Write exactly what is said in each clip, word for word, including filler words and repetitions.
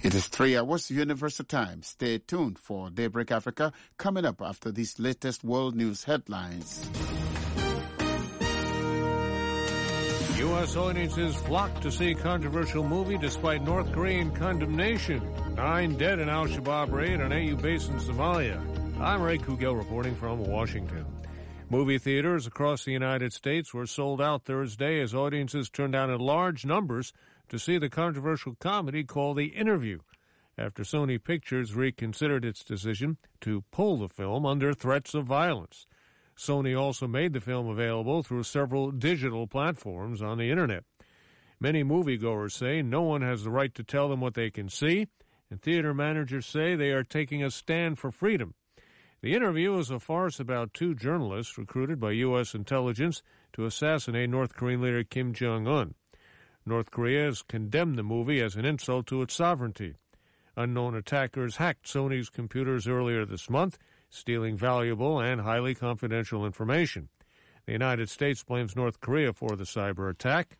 It is three hours Universal Time. Stay tuned for Daybreak Africa coming up after these latest world news headlines. U S audiences flock to see controversial movie despite North Korean condemnation. Nine dead in Al-Shabaab raid on A U base in Somalia. I'm Ray Kugel reporting from Washington. Movie theaters across the United States were sold out Thursday as audiences turned out in large numbers to see the controversial comedy called The Interview, after Sony Pictures reconsidered its decision to pull the film under threats of violence. Sony also made the film available through several digital platforms on the Internet. Many moviegoers say no one has the right to tell them what they can see, and theater managers say they are taking a stand for freedom. The Interview is a farce about two journalists recruited by U S intelligence to assassinate North Korean leader Kim Jong-un. North Korea has condemned the movie as an insult to its sovereignty. Unknown attackers hacked Sony's computers earlier this month, stealing valuable and highly confidential information. The United States blames North Korea for the cyber attack,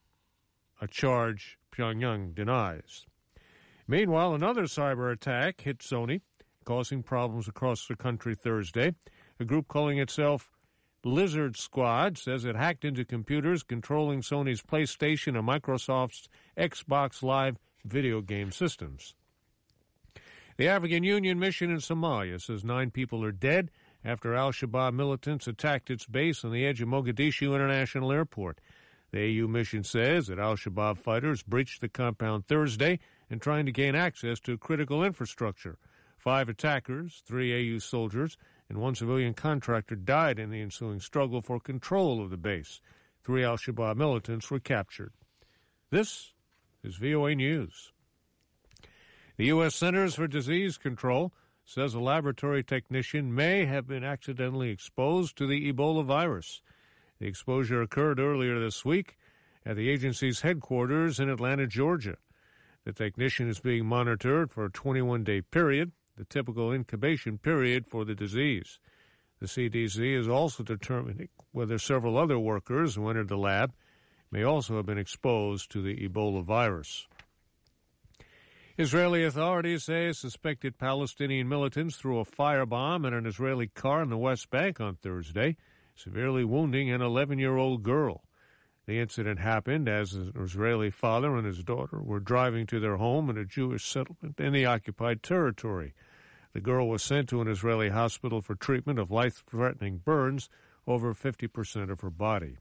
a charge Pyongyang denies. Meanwhile, another cyber attack hit Sony, causing problems across the country Thursday. A group calling itself Lizard Squad says it hacked into computers controlling Sony's PlayStation and Microsoft's Xbox Live video game systems. The African Union mission in Somalia says nine people are dead after al-Shabaab militants attacked its base on the edge of Mogadishu International Airport. The A U mission says that al-Shabaab fighters breached the compound Thursday and trying to gain access to critical infrastructure. Five attackers, three A U soldiers, and one civilian contractor died in the ensuing struggle for control of the base. Three al-Shabaab militants were captured. This is V O A News. The U S Centers for Disease Control says a laboratory technician may have been accidentally exposed to the Ebola virus. The exposure occurred earlier this week at the agency's headquarters in Atlanta, Georgia. The technician is being monitored for a twenty-one day period, the typical incubation period for the disease. The C D C is also determining whether several other workers who entered the lab may also have been exposed to the Ebola virus. Israeli authorities say suspected Palestinian militants threw a firebomb at an Israeli car in the West Bank on Thursday, severely wounding an eleven-year-old girl. The incident happened as an Israeli father and his daughter were driving to their home in a Jewish settlement in the occupied territory. The girl was sent to an Israeli hospital for treatment of life-threatening burns over fifty percent of her body.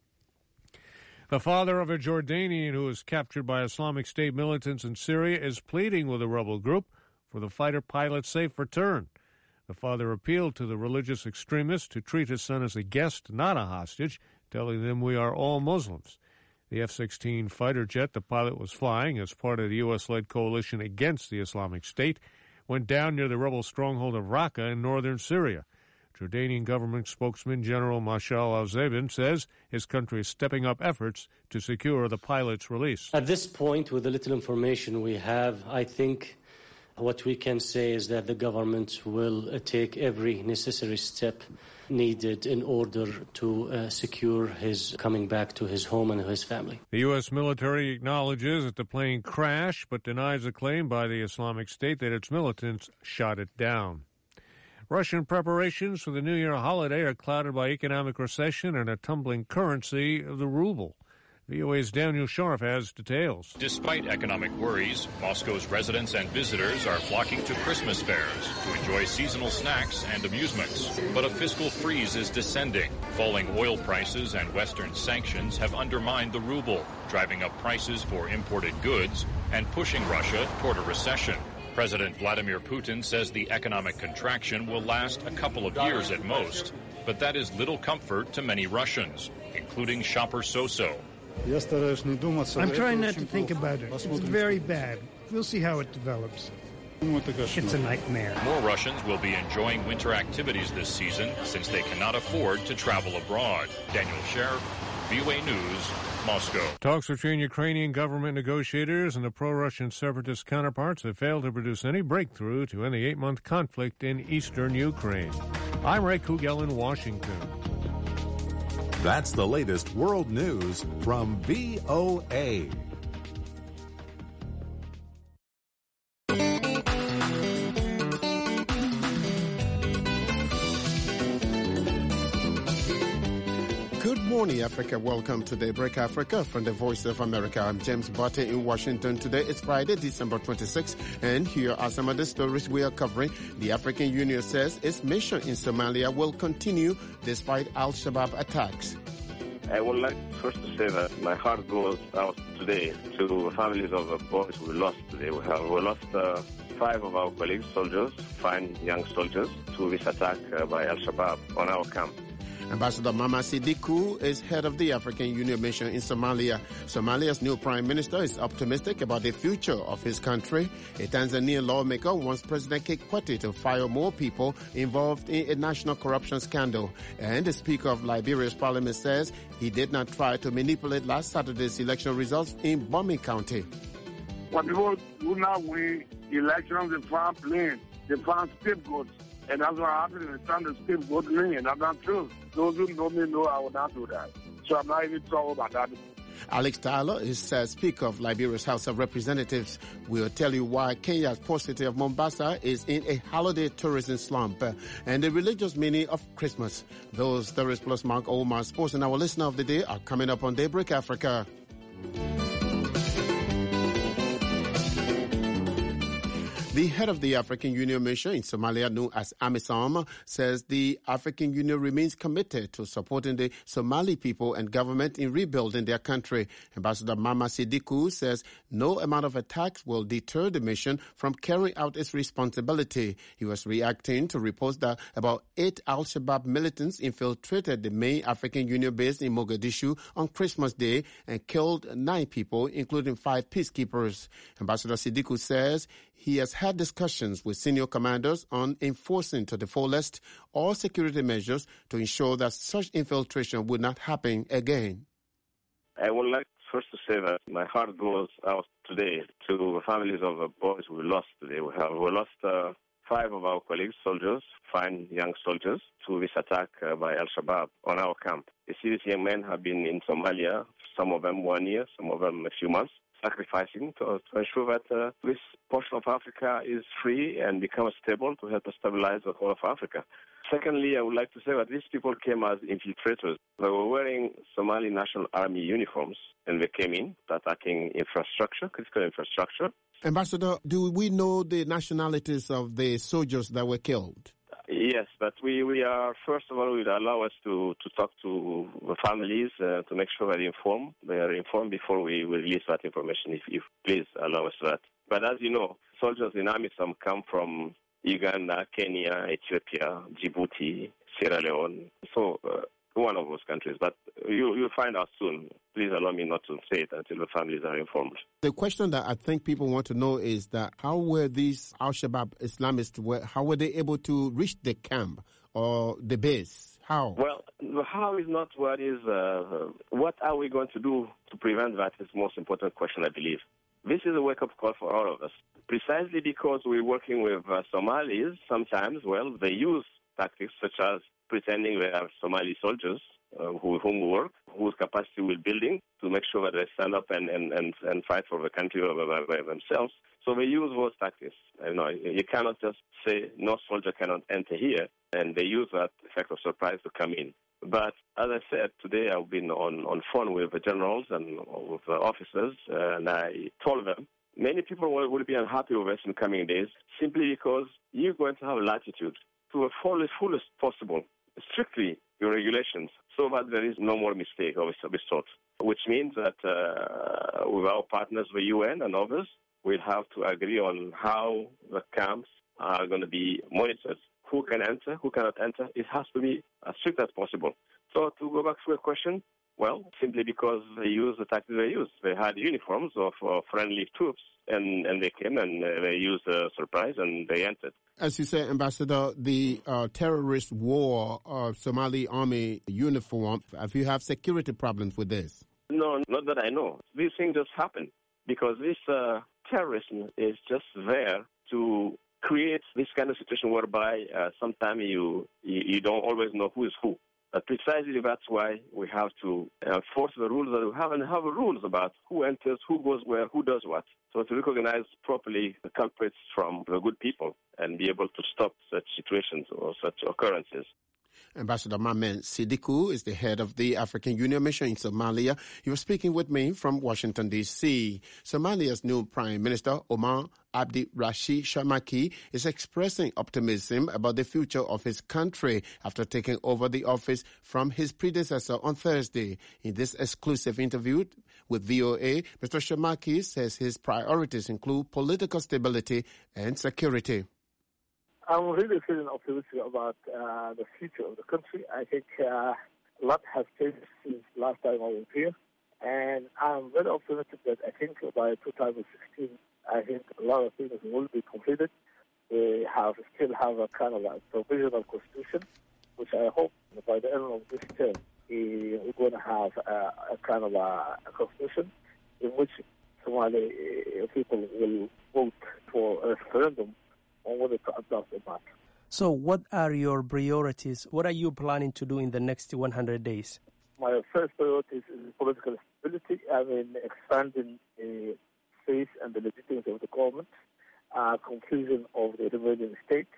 The father of a Jordanian who was captured by Islamic State militants in Syria is pleading with the rebel group for the fighter pilot's safe return. The father appealed to the religious extremists to treat his son as a guest, not a hostage, telling them we are all Muslims. The F sixteen fighter jet the pilot was flying as part of the U S-led coalition against the Islamic State went down near the rebel stronghold of Raqqa in northern Syria. Jordanian government spokesman General Mashal al-Zabin says his country is stepping up efforts to secure the pilot's release. At this point, with the little information we have, I think what we can say is that the government will uh, take every necessary step needed in order to uh, secure his coming back to his home and his family. The U S military acknowledges that the plane crashed, but denies the claim by the Islamic State that its militants shot it down. Russian preparations for the New Year holiday are clouded by economic recession and a tumbling currency of the ruble. V O A's Daniel Scharf has details. Despite economic worries, Moscow's residents and visitors are flocking to Christmas fairs to enjoy seasonal snacks and amusements. But a fiscal freeze is descending. Falling oil prices and Western sanctions have undermined the ruble, driving up prices for imported goods and pushing Russia toward a recession. President Vladimir Putin says the economic contraction will last a couple of years at most, but that is little comfort to many Russians, including shopper Soso. I'm trying not to think about it. It's very bad. We'll see how it develops. It's a nightmare. More Russians will be enjoying winter activities this season since they cannot afford to travel abroad. Daniel Sheriff, V O A News, Moscow. Talks between Ukrainian government negotiators and the pro-Russian separatist counterparts have failed to produce any breakthrough to end the eight-month conflict in eastern Ukraine. I'm Ray Kugel in Washington. That's the latest world news from V O A. morning, Africa. Welcome to Daybreak Africa from the Voice of America. I'm James Butter in Washington. Today is Friday, December twenty-sixth, and here are some of the stories we are covering. The African Union says its mission in Somalia will continue despite Al-Shabaab attacks. I would like first to say that my heart goes out today to the families of the boys we lost today. We have we lost uh, five of our colleagues, soldiers, fine young soldiers, to this attack uh, by Al-Shabaab on our camp. Ambassador Mamadou Siddiqui is head of the African Union mission in Somalia. Somalia's new prime minister is optimistic about the future of his country. A Tanzanian lawmaker wants President Kikwete to fire more people involved in a national corruption scandal. And the Speaker of Liberia's parliament says he did not try to manipulate last Saturday's election results in Bomi County. When people who now win elections, they found playing, they found scapegoats. And that's what happened in the time of scapegoat ring, and that's not true. Those who know me know I will not do that. So I'm not even troubled about that. Alex Tyler is uh, Speaker of Liberia's House of Representatives. We'll tell you why Kenya's port city of Mombasa is in a holiday tourism slump uh, and the religious meaning of Christmas. Those stories plus Mark Omar Sports and our listener of the day are coming up on Daybreak Africa. The head of the African Union mission in Somalia, known as AMISOM, says the African Union remains committed to supporting the Somali people and government in rebuilding their country. Ambassador Mamadou Siddiqui says no amount of attacks will deter the mission from carrying out its responsibility. He was reacting to reports that about eight Al-Shabaab militants infiltrated the main African Union base in Mogadishu on Christmas Day and killed nine people, including five peacekeepers. Ambassador Siddiqui says he has had discussions with senior commanders on enforcing to the fullest all security measures to ensure that such infiltration would not happen again. I would like first to say that my heart goes out today to the families of the boys we lost today. We have we lost uh, five of our colleagues, soldiers, fine young soldiers, to this attack uh, by Al-Shabaab on our camp. You see, these young men have been in Somalia, some of them one year, some of them a few months, sacrificing to, to ensure that uh, this portion of Africa is free and becomes stable to help us stabilize the whole of Africa. Secondly, I would like to say that these people came as infiltrators. They were wearing Somali National Army uniforms, and they came in attacking infrastructure, critical infrastructure. Ambassador, do we know the nationalities of the soldiers that were killed? Yes, but we, we are, first of all, it will allow us to, to talk to the families uh, to make sure they're informed. They are informed before we, we release that information, if you please allow us that. But as you know, soldiers in AMISOM come from Uganda, Kenya, Ethiopia, Djibouti, Sierra Leone, so uh, one of those countries. But you, you'll find out soon. Please allow me not to say it until the families are informed. The question that I think people want to know is that how were these Al-Shabaab Islamists, how were they able to reach the camp or the base? How? Well, the how is not what is, uh, what are we going to do to prevent that is the most important question, I believe. This is a wake-up call for all of us. Precisely because we're working with uh, Somalis, sometimes, well, they use tactics such as pretending they are Somali soldiers uh, who, with whom we work, whose capacity we're building to make sure that they stand up and, and, and, and fight for the country by, by themselves. So they use those tactics. You know, you cannot just say no soldier cannot enter here, and they use that effect of surprise to come in. But as I said, today I've been on, on phone with the generals and with the officers, uh, and I told them many people will, will be unhappy with us in coming days simply because you're going to have latitude to the fullest, fullest possible, strictly your regulations, so that there is no more mistake of this sort, which means that uh, with our partners, the U N and others, we'll have to agree on how the camps are going to be monitored. Who can enter, who cannot enter, it has to be as strict as possible. So to go back to your question, well, simply because they used the tactics they used. They had uniforms of uh, friendly troops, and, and they came and uh, they used a surprise and they entered. As you say, Ambassador, the uh, terrorist war of Somali army uniform, have you have security problems with this? No, not that I know. These things just happen because this uh, terrorism is just there to create this kind of situation whereby uh, sometimes you, you you don't always know who is who. But precisely that's why we have to enforce the rules that we have and have rules about who enters, who goes where, who does what. So to recognize properly the culprits from the good people and be able to stop such situations or such occurrences. Ambassador Mamen Sidiku is the head of the African Union mission in Somalia. He was speaking with me from Washington, D C. Somalia's new Prime Minister, Omar Abdi Rashid Shamaki, is expressing optimism about the future of his country after taking over the office from his predecessor on Thursday. In this exclusive interview with V O A, Mister Shamaki says his priorities include political stability and security. I'm really feeling optimistic about uh, the future of the country. I think uh, a lot has changed since last time I was here. And I'm very optimistic that I think by two thousand sixteen, I think a lot of things will be completed. We have still have a kind of a provisional constitution, which I hope by the end of this term, we're going to have a, a kind of a, a constitution in which Somali uh, people will vote for a referendum on whether to adopt or not. So what are your priorities? What are you planning to do in the next one hundred days? My first priority is political stability. I mean, expanding the faith and the legitimacy of the government, uh, conclusion of the remaining states,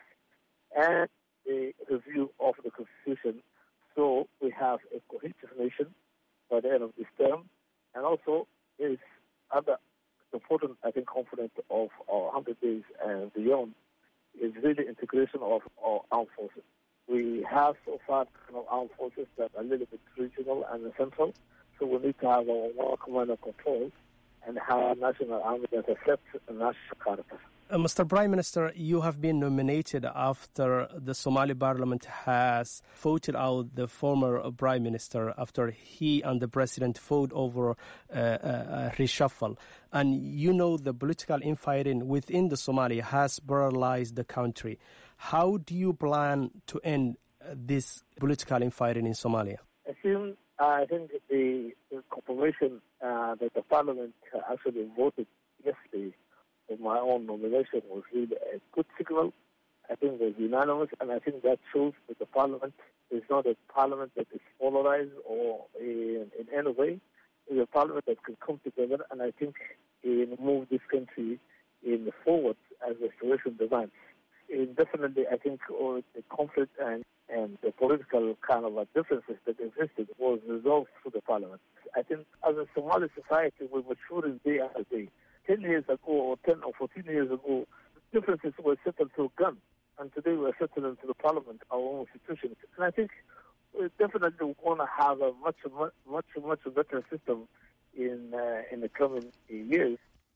and the review of the constitution so we have a cohesive nation by the end of this term. And also is other important, I think, component of our one hundred days and beyond is really integration of our armed forces. We have so far kind of armed forces that are a little bit regional and central, so we need to have our one command and control and have a national army that reflects a national character. Uh, Mister Prime Minister, you have been nominated after the Somali Parliament has voted out the former Prime Minister after he and the President fought over uh, a reshuffle. And you know the political infighting within the Somalia has paralyzed the country. How do you plan to end this political infighting in Somalia? I think, I think the, the confirmation uh, that the Parliament actually voted yesterday in my own nomination was really a good signal. I think it was unanimous, and I think that shows that the Parliament is not a Parliament that is polarized or in, in any way. It's a Parliament that can come together, and I think in move this country in forward as the situation demands. And definitely, I think all the conflict and, and the political kind of differences that existed was resolved through the Parliament. I think as a Somali society, we're maturing day after day. Ten years ago, or ten or fourteen years ago, differences were settled through guns, and today we're settling to the Parliament, our own institutions. And I think we definitely want to have a much, much, much, much better system in uh, in the coming years.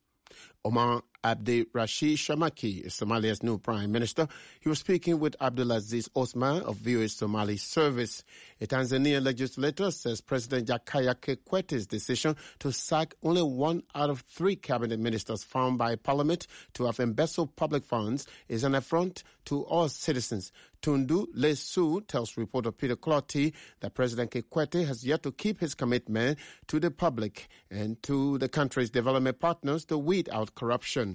Omar Abdi Rashid Shamaki is Somalia's new Prime Minister. He was speaking with Abdulaziz Osman of V O A Somali Service. A Tanzanian legislator says President Jakaya Kikwete's decision to sack only one out of three cabinet ministers found by Parliament to have embezzled public funds is an affront to all citizens. Tundu Lesu tells reporter Peter Clotty that President Kikwete has yet to keep his commitment to the public and to the country's development partners to weed out corruption.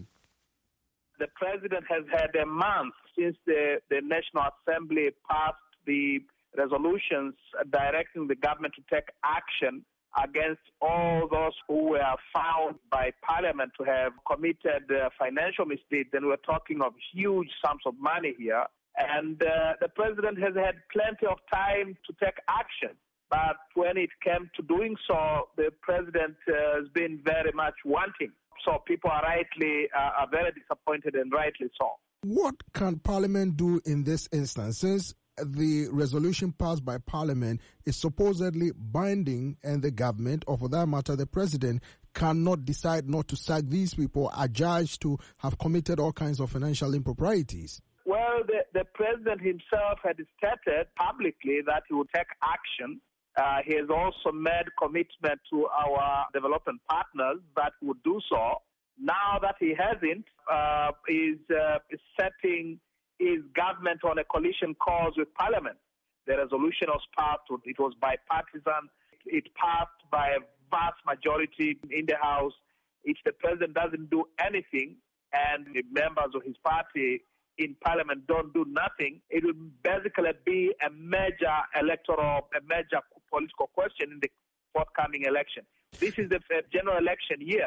The president has had a month since the, the National Assembly passed the resolutions directing the government to take action against all those who were found by Parliament to have committed uh, financial misdeeds. And we're talking of huge sums of money here. And uh, the president has had plenty of time to take action. But when it came to doing so, the president uh, has been very much wanting. So people are rightly uh, are very disappointed, and rightly so. What can Parliament do in this instance? Since the resolution passed by Parliament is supposedly binding, and the government, or for that matter, the president, cannot decide not to sack these people, are judged to have committed all kinds of financial improprieties. Well, the, the president himself had stated publicly that he would take action. Uh, he has also made commitment to our development partners that would do so. Now that he hasn't, uh, is, uh, is setting his government on a collision course with Parliament. The resolution was passed, it was bipartisan, it passed by a vast majority in the House. If the president doesn't do anything and the members of his party in Parliament don't do nothing, it will basically be a major electoral, a major political question in the forthcoming election. This is the general election year,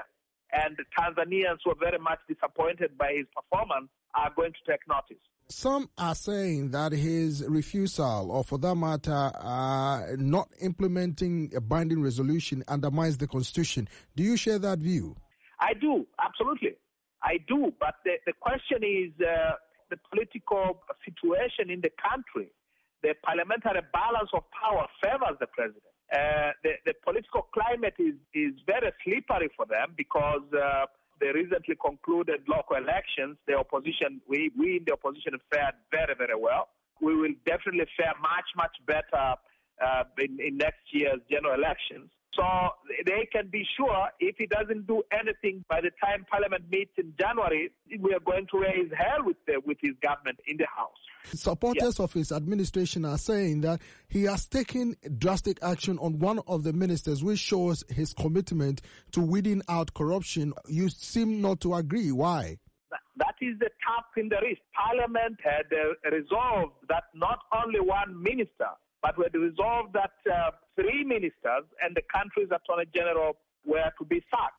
and the Tanzanians who are very much disappointed by his performance are going to take notice. Some are saying that his refusal, or for that matter, uh, not implementing a binding resolution undermines the Constitution. Do you share that view? I do, absolutely. I do, but the, the question is uh, the political situation in the country. The parliamentary balance of power favors the president. Uh, the, the political climate is, is very slippery for them because uh, the recently concluded local elections, the opposition, we, we in the opposition fared very, very well. We will definitely fare much, much better uh, in, in next year's general elections. So they can be sure if he doesn't do anything by the time Parliament meets in January, we are going to raise hell with the, with his government in the House. Supporters yeah. of his administration are saying that he has taken drastic action on one of the ministers, which shows his commitment to weeding out corruption. You seem not to agree. Why? That is the tap in the wrist. Parliament had uh, resolved that not only one minister, but we had resolved that uh, three ministers and the country's attorney general were to be sacked.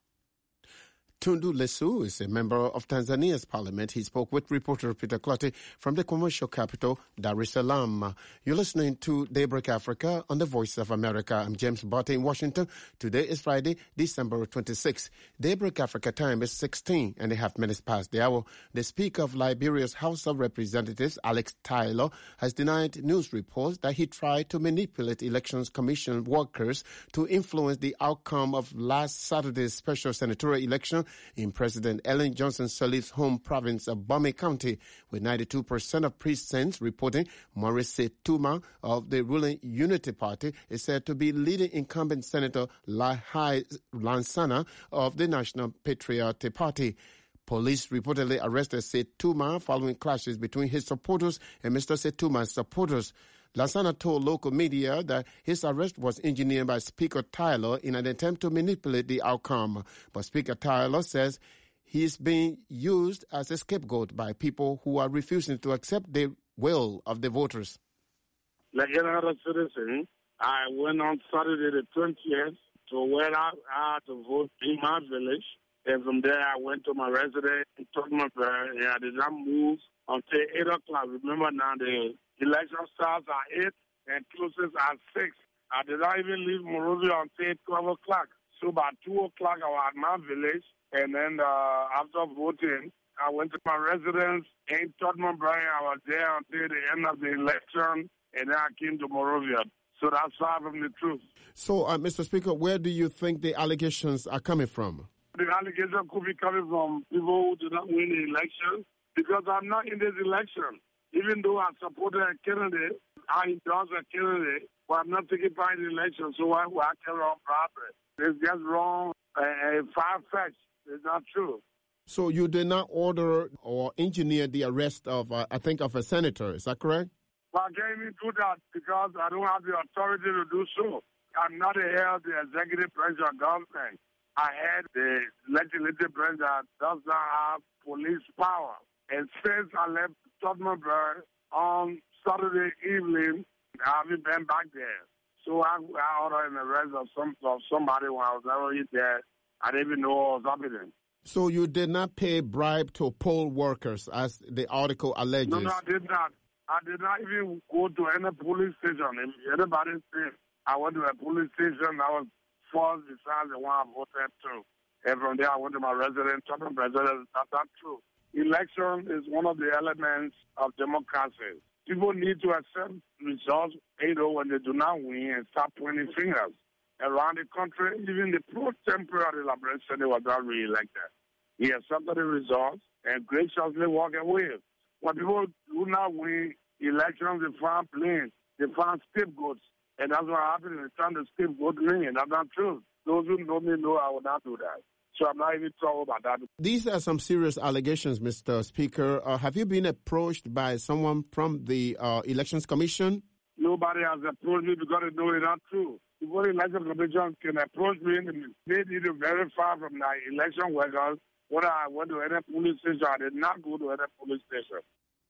Tundu Lissu is a member of Tanzania's parliament. He spoke with reporter Peter Clottey from the commercial capital, Dar es Salaam. You're listening to Daybreak Africa on the Voice of America. I'm James Barton in Washington. Today is Friday, December twenty-sixth. Daybreak Africa time is sixteen and a half minutes past the hour. The Speaker of Liberia's House of Representatives, Alex Taylor, has denied news reports that he tried to manipulate Elections Commission workers to influence the outcome of last Saturday's special senatorial election in President Ellen Johnson Sirleaf's home province of Bame County, with ninety-two percent of precincts reporting Maurice Setuma of the ruling Unity Party is said to be leading incumbent Senator Lahai Lansana of the National Patriotic Party. Police reportedly arrested Setuma following clashes between his supporters and Mister Setuma's supporters. Lansana told local media that his arrest was engineered by Speaker Taylor in an attempt to manipulate the outcome. But Speaker Taylor says he is being used as a scapegoat by people who are refusing to accept the will of the voters. Like any other citizen, I went on Saturday the twentieth to where I had to vote in my village. And from there, I went to my residence in Tottenham. And I did not move until eight o'clock. Remember now, the election starts at eight and closes at six. I did not even leave Monrovia until twelve o'clock. So by two o'clock, I was at my village. And then uh, after voting, I went to my residence in Tottenham. I was there until the end of the election. And then I came to Monrovia. So that's far from the truth. So, uh, Mister Speaker, where do you think the allegations are coming from? The allegation could be coming from people who did not win the election, because I'm not in this election. Even though I supported a candidate, I endorsed a candidate, but I'm not taking part in the election, so why would I carry on property? It's just wrong and far-fetched. It's not true. So you did not order or engineer the arrest of, uh, I think, of a senator. Is that correct? Well, I can't even do that because I don't have the authority to do so. I'm not the head of the executive branch of government. I had the legislative branch that does not have police power. And since I left Tottenham on Saturday evening, I haven't been back there. So I, I ordered an arrest of, some, of somebody when I was already there. I didn't even know what was happening. So you did not pay bribe to poll workers, as the article alleges? No, no, I did not. I did not even go to any police station. If anybody said I went to a police station, I was forced besides the one I voted to. And from there, I went to my residence, Tottenham residence. That's not true. Election is one of the elements of democracy. People need to accept results, you know, when they do not win and start pointing fingers. Around the country, even the pro-temporary liberation, they were not re-elected. He accepted the results and graciously walked away. When people do not win elections, they find blame. They find scapegoats. And that's what happened in the time the scapegoat me, and that's not true. Those who know me know I will not do that. So I'm not even talking about that. These are some serious allegations, Mister Speaker. Uh, have you been approached by someone from the uh, Elections Commission? Nobody has approached me because they know it's not true. Before the Election Commission can approach me, they need to verify from the election workers whether I went to any police station. I did not go to any police station.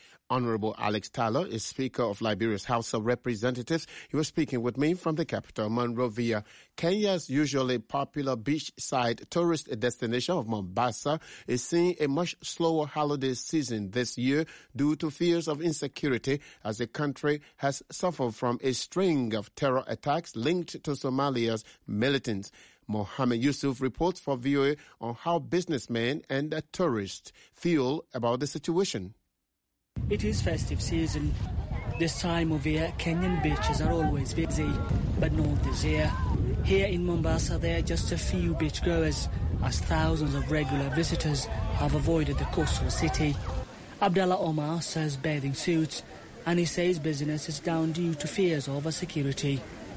Honorable Alex Tyler is Speaker of Liberia's House of Representatives. He was speaking with me from the capital, Monrovia. Kenya's usually popular beachside tourist destination of Mombasa is seeing a much slower holiday season this year due to fears of insecurity as the country has suffered from a string of terror attacks linked to Somalia's militants. Mohammed Yusuf reports for V O A on how businessmen and tourists feel about the situation. It is festive season. This time of year, Kenyan beaches are always busy, but not this year. Here in Mombasa, there are just a few beachgoers, as thousands of regular visitors have avoided the coastal city. Abdallah Omar sells bathing suits, and he says business is down due to fears over security.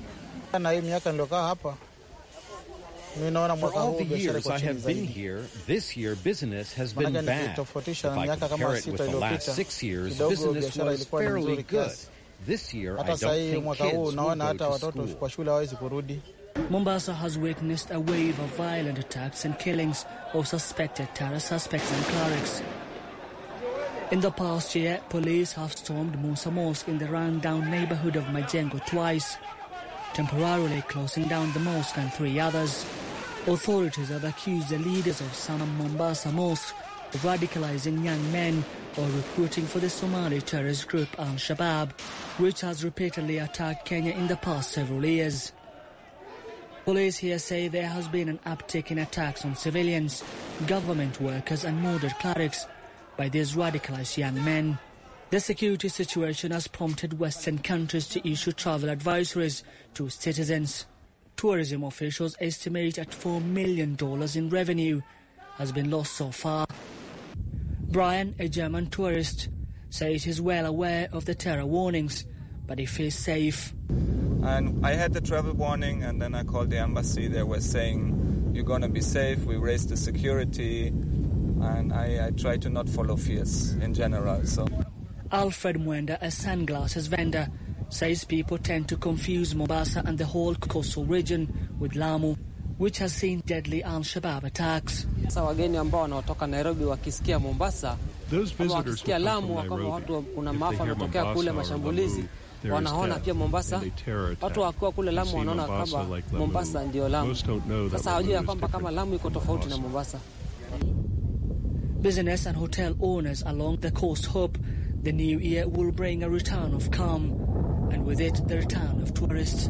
For all the years I have been here, this year business has been bad. If I compare it with the last six years, business was fairly good. This year, I don't think kids will go to school. Mombasa has witnessed a wave of violent attacks and killings of suspected terror suspects and clerics. In the past year, police have stormed Musa Mosque in the run-down neighborhood of Majengo twice, temporarily closing down the mosque and three others. Authorities have accused the leaders of some Mombasa mosques of radicalizing young men or recruiting for the Somali terrorist group Al-Shabaab, which has repeatedly attacked Kenya in the past several years. Police here say there has been an uptick in attacks on civilians, government workers and murdered clerics by these radicalized young men. The security situation has prompted Western countries to issue travel advisories to citizens. Tourism officials estimate at four million dollars in revenue has been lost so far. Brian, a German tourist, says he's well aware of the terror warnings, but he feels safe. And I had the travel warning, and then I called the embassy. They were saying, you're going to be safe. We raised the security, and I, I try to not follow fears in general. So. Alfred Mwenda, a sunglasses vendor, says people tend to confuse Mombasa and the whole coastal region with Lamu, which has seen deadly Al-Shabaab attacks. Those visitors who come from Nairobi, if they hear Mombasa or Lamu, wanaona pia Mombasa, watu wakiwa kule Lamu wanaona kwamba Mombasa ndio Lamu. Sasa hawajui kwamba kama Lamu iko tofauti na Mombasa. Business and hotel owners along the coast hope the new year will bring a return of calm, and with it the return of tourists.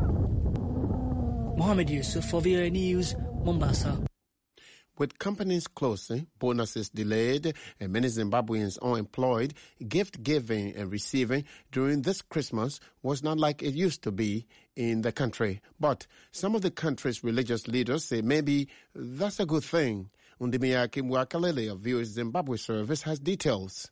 Mohammed Yusuf for V O A News, Mombasa. With companies closing, bonuses delayed, and many Zimbabweans unemployed, gift-giving and receiving during this Christmas was not like it used to be in the country. But some of the country's religious leaders say maybe that's a good thing. Undimiyaki Mwakalele of V O A's Zimbabwe service has details.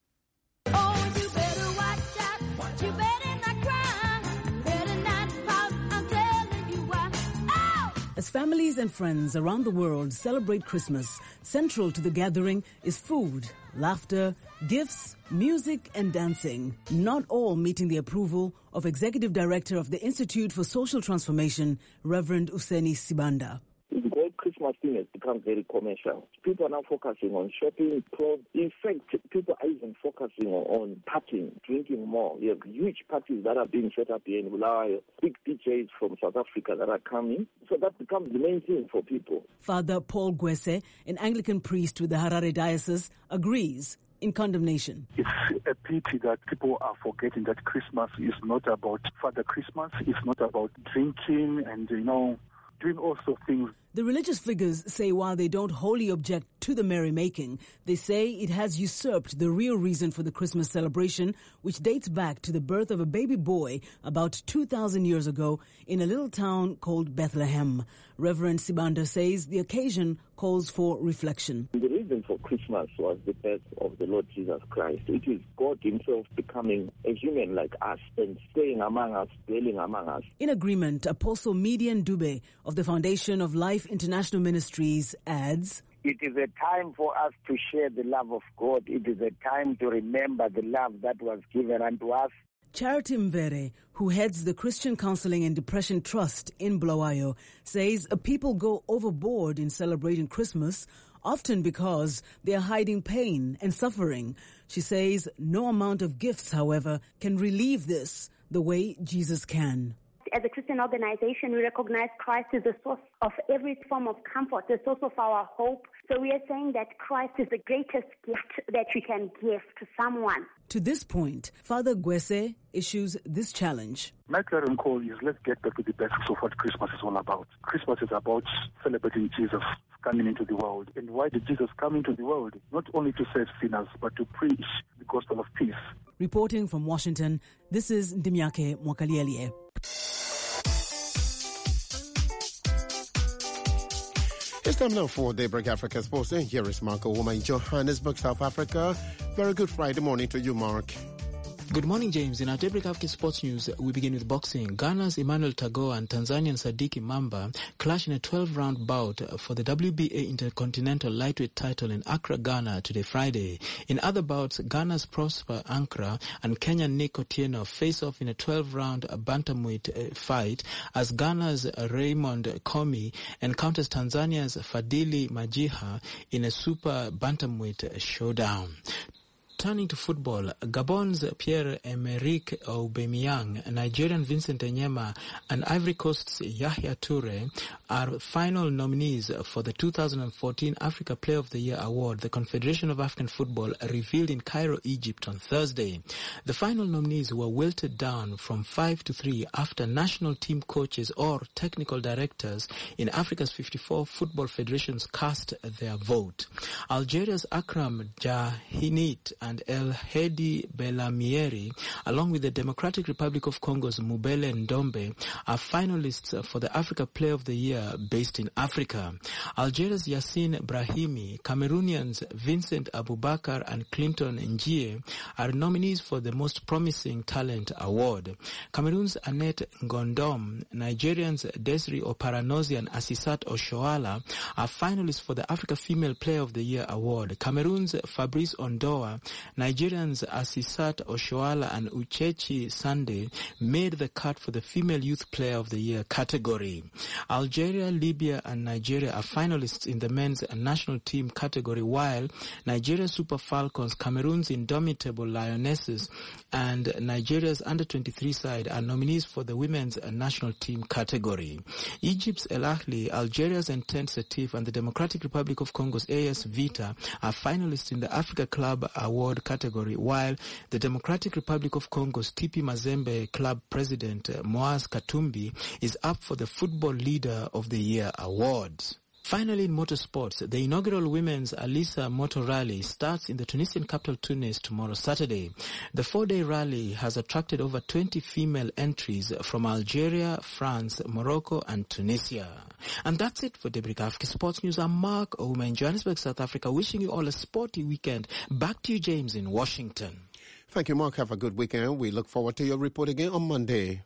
Oh, you better watch out. You better not cry. Better not pout. I'm telling you why. Oh! As families and friends around the world celebrate Christmas, central to the gathering is food, laughter, gifts, music and dancing. Not all meeting the approval of Executive Director of the Institute for Social Transformation, Reverend Useni Sibanda. The whole Christmas thing has become very commercial. People are now focusing on shopping, clothes. In fact, people are even focusing on partying, drinking more. You have huge parties that are being set up here in Bulawayo, big D Js from South Africa that are coming. So that becomes the main thing for people. Father Paul Gwese, an Anglican priest with the Harare Diocese, agrees in condemnation. It's a pity that people are forgetting that Christmas is not about Father Christmas. It's not about drinking and, you know, doing all sorts of things. The religious figures say while they don't wholly object to the merrymaking, they say it has usurped the real reason for the Christmas celebration, which dates back to the birth of a baby boy about two thousand years ago in a little town called Bethlehem. Reverend Sibanda says the occasion calls for reflection. The reason for Christmas was the birth of the Lord Jesus Christ. It is God himself becoming a human like us and staying among us, dwelling among us. In agreement, Apostle Median Dube of the Foundation of Life International Ministries adds, it is a time for us to share the love of God. It is a time to remember the love that was given unto us. Charity Mvere, who heads the Christian Counseling and Depression Trust in Bulawayo, says people go overboard in celebrating Christmas often because they are hiding pain and suffering. She says no amount of gifts, however, can relieve this the way Jesus can. As a Christian organization, we recognize Christ is the source of every form of comfort, the source of our hope. So we are saying that Christ is the greatest gift that we can give to someone. To this point, Father Gwese issues this challenge. My clarion call is let's get back to the basics of what Christmas is all about. Christmas is about celebrating Jesus coming into the world. And why did Jesus come into the world? Not only to save sinners, but to preach the gospel of peace. Reporting from Washington, this is Ndimiake Mwakaliele. It's time now for Daybreak Africa Sports. And here is Mark Ouma in Johannesburg, South Africa. Very good Friday morning to you, Mark. Good morning, James. In our Daybreak Africa Sports News, we begin with boxing. Ghana's Emmanuel Tagore and Tanzanian Sadiki Mamba clash in a twelve-round bout for the W B A Intercontinental Lightweight title in Accra, Ghana today, Friday. In other bouts, Ghana's Prosper Ankara and Kenyan Nick Otieno face off in a twelve-round bantamweight fight as Ghana's Raymond Komi encounters Tanzania's Fadili Majiha in a super bantamweight showdown. Turning to football, Gabon's Pierre-Emerick Aubameyang, Nigerian Vincent Enyema, and Ivory Coast's Yahya Toure are final nominees for the two thousand fourteen Africa Player of the Year award, the Confederation of African Football revealed in Cairo, Egypt on Thursday. The final nominees were wilted down from five to three after national team coaches or technical directors in Africa's fifty-four football federations cast their vote. Algeria's Akram Jahinit and El Hedi Belamieri, along with the Democratic Republic of Congo's Mubele Ndombe, are finalists for the Africa Player of the Year based in Africa. Algeria's Yassine Brahimi, Cameroonians Vincent Abubakar and Clinton Njie are nominees for the Most Promising Talent Award. Cameroon's Annette Ngondom, Nigerians Desri Oparanozi and Asisat Oshoala are finalists for the Africa Female Player of the Year Award. Cameroon's Fabrice Ondoa, Nigerians Asisat Oshoala and Uchechi Sande made the cut for the Female Youth Player of the Year category. Algeria, Libya and Nigeria are finalists in the men's national team category, while Nigeria's Super Falcons, Cameroon's Indomitable Lionesses and Nigeria's under twenty-three side are nominees for the women's national team category. Egypt's El Ahly, Algeria's Entente Setif and the Democratic Republic of Congo's A S Vita are finalists in the Africa Club Award category, while the Democratic Republic of Congo's T P Mazembe club president Moaz Katumbi is up for the Football Leader of the Year award. Finally, in motorsports, the inaugural Women's Alisa Motor Rally starts in the Tunisian capital Tunis tomorrow, Saturday. The four-day rally has attracted over twenty female entries from Algeria, France, Morocco and Tunisia. And that's it for Daybreak Africa Sports News. I'm Mark Ouma in Johannesburg, South Africa, wishing you all a sporty weekend. Back to you, James, in Washington. Thank you, Mark. Have a good weekend. We look forward to your report again on Monday.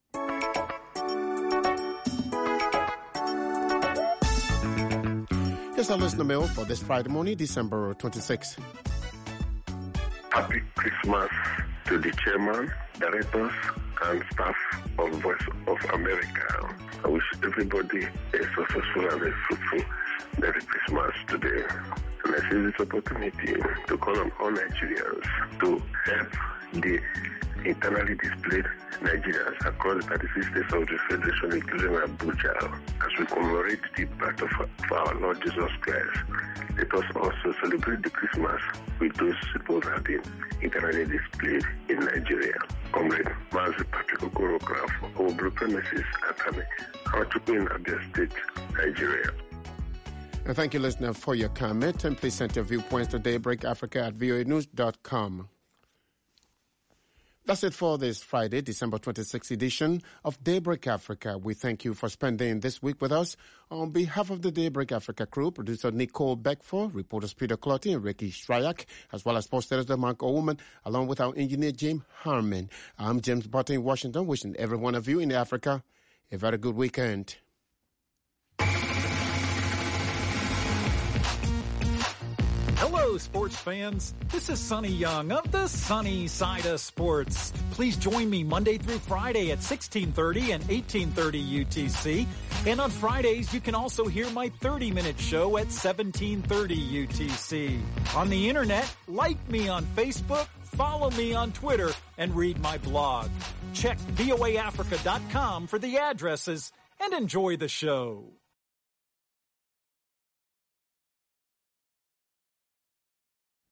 Here's our listener mail for this Friday morning, December twenty-sixth. Happy Christmas to the chairman, directors, and staff of Voice of America. I wish everybody a successful and a fruitful Merry Christmas today. And I see this opportunity to call on all Nigerians to help the internally displaced Nigerians across the thirty-six states of the Federation, including Abuja, as we commemorate the birth of our Lord Jesus Christ. Let us also celebrate the Christmas with those people that have been internally displaced in Nigeria. Comrade Mazi Patrick Okorograph, Obru Premises, Atame, Hawachuku in Abia State, Nigeria. And thank you, listener, for your comment. And please send your viewpoints to Daybreak Africa at v o a news dot com. That's it for this Friday, December twenty-sixth edition of Daybreak Africa. We thank you for spending this week with us. On behalf of the Daybreak Africa crew, producer Nicole Beckford, reporters Peter Clotty and Ricky Shryak, as well as post editor Mark Owoman, along with our engineer James Harmon. I'm James Button in Washington, wishing every one of you in Africa a very good weekend. Hello, sports fans. This is Sonny Young of the Sunny Side of Sports. Please join me Monday through Friday at sixteen thirty and eighteen thirty U T C. And on Fridays, you can also hear my thirty-minute show at seventeen thirty U T C. On the internet, like me on Facebook, follow me on Twitter, and read my blog. Check V O A Africa dot com for the addresses and enjoy the show.